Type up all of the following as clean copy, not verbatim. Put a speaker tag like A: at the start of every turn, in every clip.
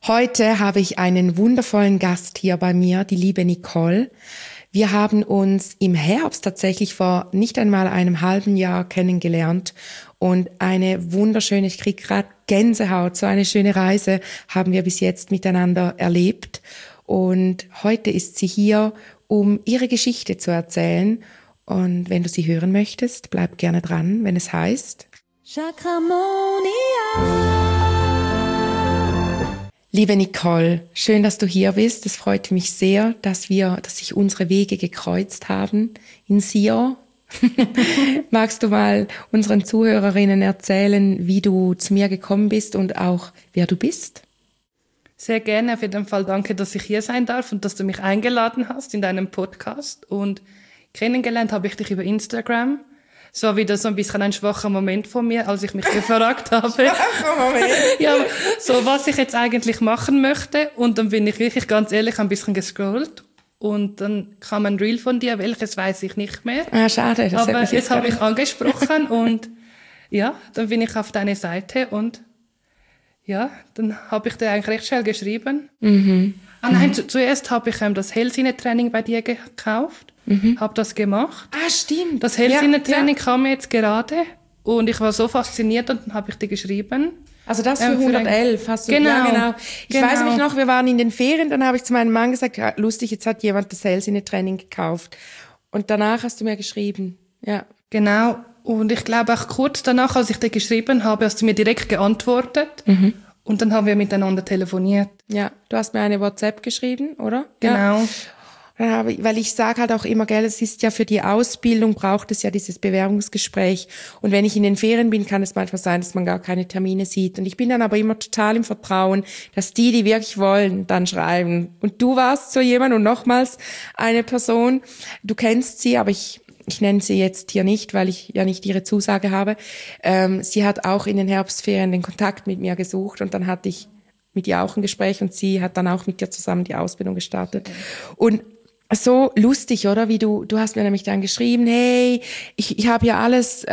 A: Heute habe ich einen wundervollen Gast hier bei mir, die liebe Nicole. Wir haben uns im Herbst tatsächlich vor nicht einmal einem halben Jahr kennengelernt und eine wunderschöne, ich kriege gerade Gänsehaut, so eine schöne Reise haben wir bis jetzt miteinander erlebt. Und heute ist sie hier, um ihre Geschichte zu erzählen. Und wenn du sie hören möchtest, bleib gerne dran, wenn es heißt Chakramonia. Liebe Nicole, schön, dass du hier bist. Es freut mich sehr, dass sich unsere Wege gekreuzt haben in Sion. Magst du mal unseren Zuhörerinnen erzählen, wie du zu mir gekommen bist und auch wer du bist?
B: Sehr gerne, auf jeden Fall danke, dass ich hier sein darf und dass du mich eingeladen hast in deinem Podcast. Und kennengelernt habe ich dich über Instagram. Es war wieder so ein bisschen ein schwacher Moment von mir, als ich mich gefragt habe. Ja, so was ich jetzt eigentlich machen möchte. Und dann bin ich wirklich ganz ehrlich ein bisschen gescrollt. Und dann kam ein Reel von dir, welches weiß ich nicht mehr.
A: Ah, schade. Das
B: aber jetzt habe ich angesprochen und ja, dann bin ich auf deine Seite und ja, dann habe ich dir eigentlich recht schnell geschrieben.
A: Mhm.
B: Ah nein, zuerst habe ich das Hellsinne-Training bei dir gekauft, habe das gemacht.
A: Ah, stimmt.
B: Das Hellsinne-Training kam jetzt gerade und ich war so fasziniert und dann habe ich dir geschrieben.
A: Also das für 111 hast du,
B: genau,
A: ja genau. Ich
B: genau.
A: weiß mich noch, wir waren in den Ferien, dann habe ich zu meinem Mann gesagt, ja, lustig, jetzt hat jemand das Hellsinne-Training gekauft. Und danach hast du mir geschrieben, ja.
B: Genau, und ich glaube auch kurz danach, als ich dir geschrieben habe, hast du mir direkt geantwortet. Und dann haben wir miteinander telefoniert.
A: Ja, du hast mir eine WhatsApp geschrieben, oder?
B: Genau.
A: Ja. Weil ich sage halt auch immer, gell, es ist ja für die Ausbildung braucht es ja dieses Bewerbungsgespräch. Und wenn ich in den Ferien bin, kann es manchmal sein, dass man gar keine Termine sieht. Und ich bin dann aber immer total im Vertrauen, dass die wirklich wollen, dann schreiben. Und du warst so jemand und nochmals eine Person, du kennst sie, aber ich nenne sie jetzt hier nicht, weil ich ja nicht ihre Zusage habe. Sie hat auch in den Herbstferien den Kontakt mit mir gesucht und dann hatte ich mit ihr auch ein Gespräch und sie hat dann auch mit dir zusammen die Ausbildung gestartet. Und so lustig, oder? Wie du hast mir nämlich dann geschrieben, hey, ich habe ja alles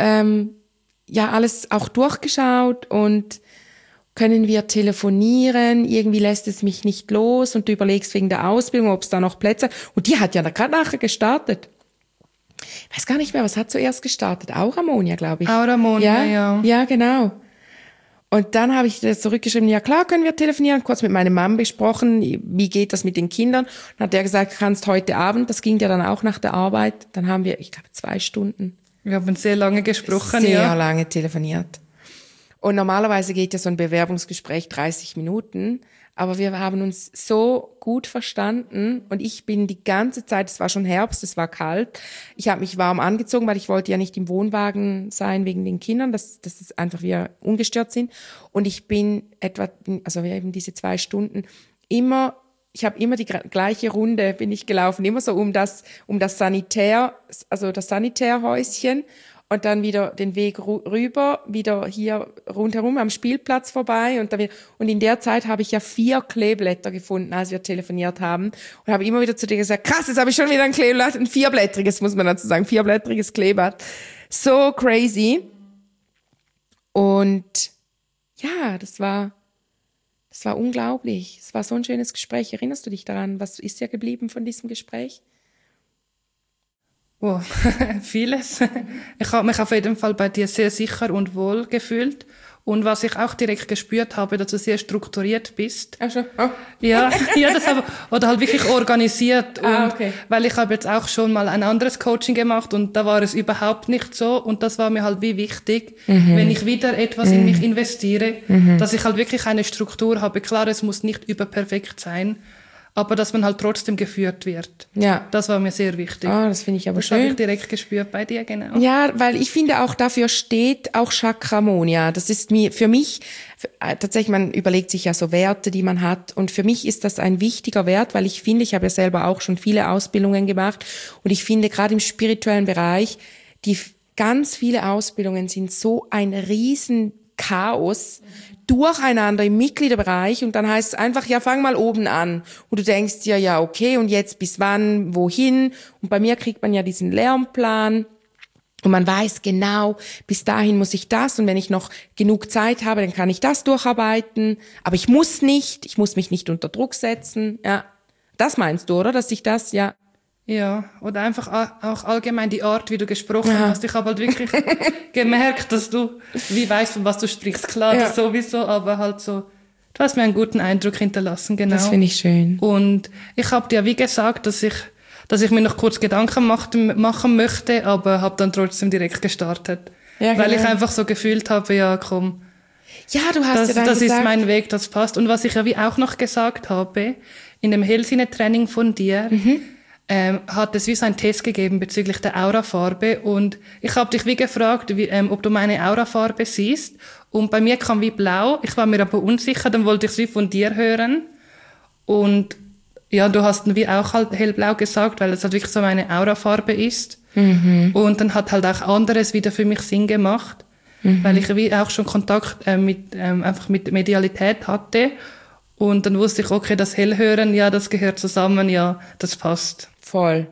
A: auch durchgeschaut und können wir telefonieren? Irgendwie lässt es mich nicht los und du überlegst wegen der Ausbildung, ob es da noch Plätze. Und die hat ja gerade nachher gestartet. Ich weiß gar nicht mehr, was hat zuerst gestartet? Auramonia, glaube ich.
B: Auramonia, ja.
A: Ja, genau. Und dann habe ich zurückgeschrieben, ja klar, können wir telefonieren. Kurz mit meinem Mann besprochen, wie geht das mit den Kindern. Dann hat er gesagt, kannst heute Abend. Das ging ja dann auch nach der Arbeit. Dann haben wir, ich glaube, 2 Stunden.
B: Wir haben sehr lange gesprochen,
A: Sehr lange telefoniert. Und normalerweise geht ja so ein Bewerbungsgespräch 30 Minuten. Aber wir haben uns so gut verstanden und ich bin die ganze Zeit, es war schon Herbst, es war kalt, ich habe mich warm angezogen, weil ich wollte ja nicht im Wohnwagen sein wegen den Kindern, dass es einfach wir ungestört sind. Und ich bin eben diese 2 Stunden ich habe immer die gleiche Runde bin ich gelaufen, immer so um das Sanitär, also das Sanitärhäuschen. Und dann wieder den Weg rüber, wieder hier rundherum am Spielplatz vorbei und in der Zeit habe ich ja 4 Kleeblätter gefunden, als wir telefoniert haben und habe immer wieder zu dir gesagt, krass, jetzt habe ich schon wieder ein Kleeblatt, ein 4-blättriges, muss man dazu sagen, 4-blättriges Kleeblatt. So crazy. Und ja, das war unglaublich. Es war so ein schönes Gespräch. Erinnerst du dich daran? Was ist dir geblieben von diesem Gespräch?
B: Oh, vieles. Ich habe mich auf jeden Fall bei dir sehr sicher und wohl gefühlt. Und was ich auch direkt gespürt habe, dass du sehr strukturiert bist.
A: Ach schon. Oh.
B: Ja, oder halt wirklich organisiert. Und
A: okay.
B: Weil ich habe jetzt auch schon mal ein anderes Coaching gemacht und da war es überhaupt nicht so. Und das war mir halt wie wichtig, wenn ich wieder etwas in mich investiere, dass ich halt wirklich eine Struktur habe. Klar, es muss nicht überperfekt sein, aber dass man halt trotzdem geführt wird.
A: Ja.
B: Das war mir sehr wichtig.
A: Ah, das finde ich aber schön.
B: Das habe ich direkt gespürt bei dir, genau.
A: Ja, weil ich finde auch, dafür steht auch Chakramonia. Das ist für mich, tatsächlich, man überlegt sich ja so Werte, die man hat. Und für mich ist das ein wichtiger Wert, weil ich finde, ich habe ja selber auch schon viele Ausbildungen gemacht. Und ich finde, gerade im spirituellen Bereich, ganz viele Ausbildungen sind so ein riesen Chaos durcheinander im Mitgliederbereich und dann heißt es einfach, ja, fang mal oben an. Und du denkst dir, ja, okay, und jetzt bis wann, wohin? Und bei mir kriegt man ja diesen Lernplan Und man weiß genau, bis dahin muss ich das und wenn ich noch genug Zeit habe, dann kann ich das durcharbeiten. Aber ich muss mich nicht unter Druck setzen. Ja, das meinst du, oder? Dass ich das, ja.
B: Ja, oder einfach auch allgemein die Art, wie du gesprochen hast. Ich habe halt wirklich gemerkt, dass du wie weißt, von was du sprichst. Klar, das sowieso, aber halt so, du hast mir einen guten Eindruck hinterlassen, genau.
A: Das finde ich schön.
B: Und ich habe dir wie gesagt, dass ich mir noch kurz Gedanken machen möchte, aber habe dann trotzdem direkt gestartet. Ja, weil ich einfach so gefühlt habe, ja komm,
A: ja, du hast ja dann
B: das
A: gesagt,
B: ist mein Weg, das passt. Und was ich ja wie auch noch gesagt habe, in dem Hellsinne-Training von dir, hat es wie so einen Test gegeben bezüglich der Aurafarbe und ich habe dich wie gefragt, ob du meine Aurafarbe siehst und bei mir kam wie blau, ich war mir aber unsicher, dann wollte ich es wie von dir hören und ja, du hast wie auch halt hellblau gesagt, weil es halt wirklich so meine Aurafarbe ist. Und dann hat halt auch anderes wieder für mich Sinn gemacht, weil ich wie auch schon Kontakt einfach mit Medialität hatte. Und dann wusste ich, okay, das Hellhören, ja, das gehört zusammen, ja, das passt.
A: Voll.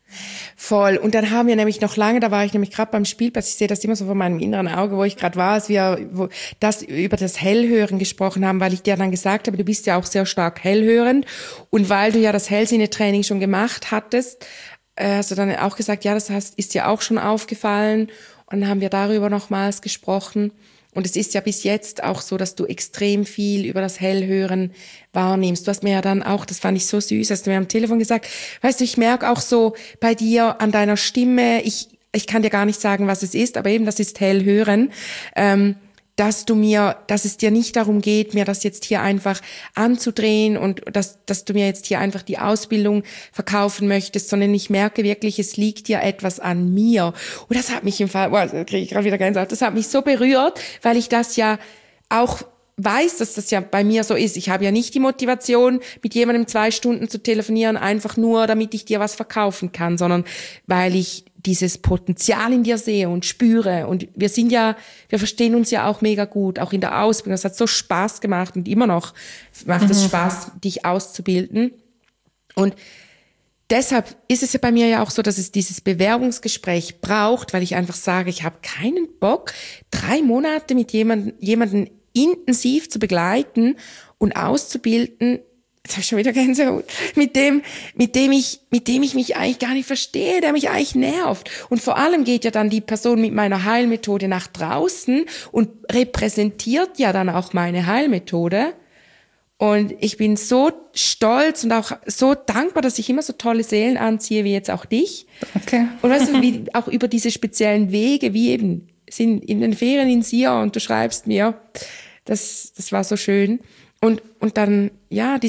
A: Und dann haben wir nämlich noch lange, da war ich nämlich gerade beim Spielplatz, ich sehe das immer so vor meinem inneren Auge, wo ich gerade war, als wir über das Hellhören gesprochen haben, weil ich dir dann gesagt habe, du bist ja auch sehr stark hellhörend und weil du ja das Hellsinne-Training schon gemacht hattest, hast du dann auch gesagt, ja, das ist dir auch schon aufgefallen und dann haben wir darüber nochmals gesprochen. Und es ist ja bis jetzt auch so, dass du extrem viel über das Hellhören wahrnimmst. Du hast mir ja dann auch, das fand ich so süß, hast du mir am Telefon gesagt, weißt du, ich merke auch so bei dir an deiner Stimme, ich kann dir gar nicht sagen, was es ist, aber eben das ist Hellhören, dass es dir nicht darum geht, mir das jetzt hier einfach anzudrehen und dass du mir jetzt hier einfach die Ausbildung verkaufen möchtest, sondern ich merke wirklich, es liegt dir etwas an mir. Und das hat mich kriege ich gerade wieder Gänsehaut, das hat mich so berührt, weil ich das ja auch weiß, dass das ja bei mir so ist. Ich habe ja nicht die Motivation, mit jemandem 2 Stunden zu telefonieren, einfach nur, damit ich dir was verkaufen kann, sondern weil ich dieses Potenzial in dir sehe und spüre. Und wir verstehen uns ja auch mega gut, auch in der Ausbildung. Es hat so Spaß gemacht und immer noch macht es Spaß, dich auszubilden. Und deshalb ist es ja bei mir ja auch so, dass es dieses Bewerbungsgespräch braucht, weil ich einfach sage, ich habe keinen Bock, 3 Monate mit jemanden intensiv zu begleiten und auszubilden. Jetzt habe ich schon wieder Gänsehaut, mit dem ich mich eigentlich gar nicht verstehe, der mich eigentlich nervt. Und vor allem geht ja dann die Person mit meiner Heilmethode nach draußen und repräsentiert ja dann auch meine Heilmethode. Und ich bin so stolz und auch so dankbar, dass ich immer so tolle Seelen anziehe, wie jetzt auch dich.
B: Okay.
A: Und weißt du, wie auch über diese speziellen Wege, wie eben sind in den Ferien in Sion und du schreibst mir, das war so schön. Und dann, ja,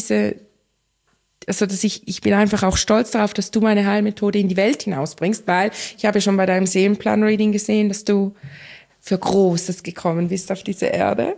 A: ich bin einfach auch stolz darauf, dass du meine Heilmethode in die Welt hinausbringst, weil ich habe ja schon bei deinem Seelenplan-Reading gesehen, dass du für Großes gekommen bist auf diese Erde.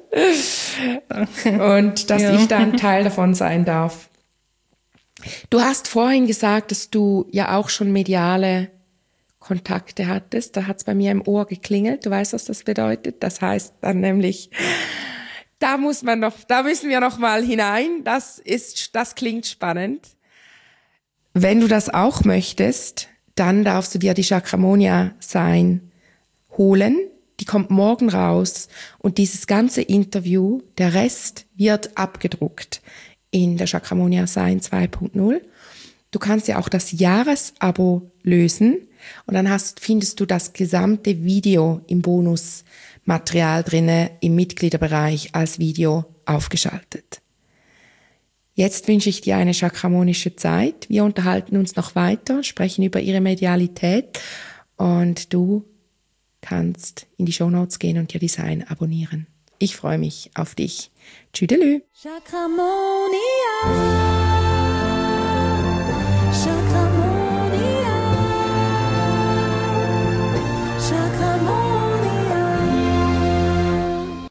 A: Und dass ich da ein Teil davon sein darf. Du hast vorhin gesagt, dass du ja auch schon mediale Kontakte hattest. Da hat's bei mir im Ohr geklingelt. Du weißt, was das bedeutet? Das heißt dann nämlich, da müssen wir noch mal hinein. Das klingt spannend. Wenn du das auch möchtest, dann darfst du dir die Chakramonia Sign holen. Die kommt morgen raus und dieses ganze Interview, der Rest wird abgedruckt in der Chakramonia Sign 2.0. Du kannst ja auch das Jahresabo lösen und dann findest du das gesamte Video im Bonusmaterial drinne im Mitgliederbereich als Video aufgeschaltet. Jetzt wünsche ich dir eine chakramonische Zeit. Wir unterhalten uns noch weiter, sprechen über ihre Medialität und du kannst in die Shownotes gehen und dir die Sign abonnieren. Ich freue mich auf dich. Tschüdelü. Chakramonia.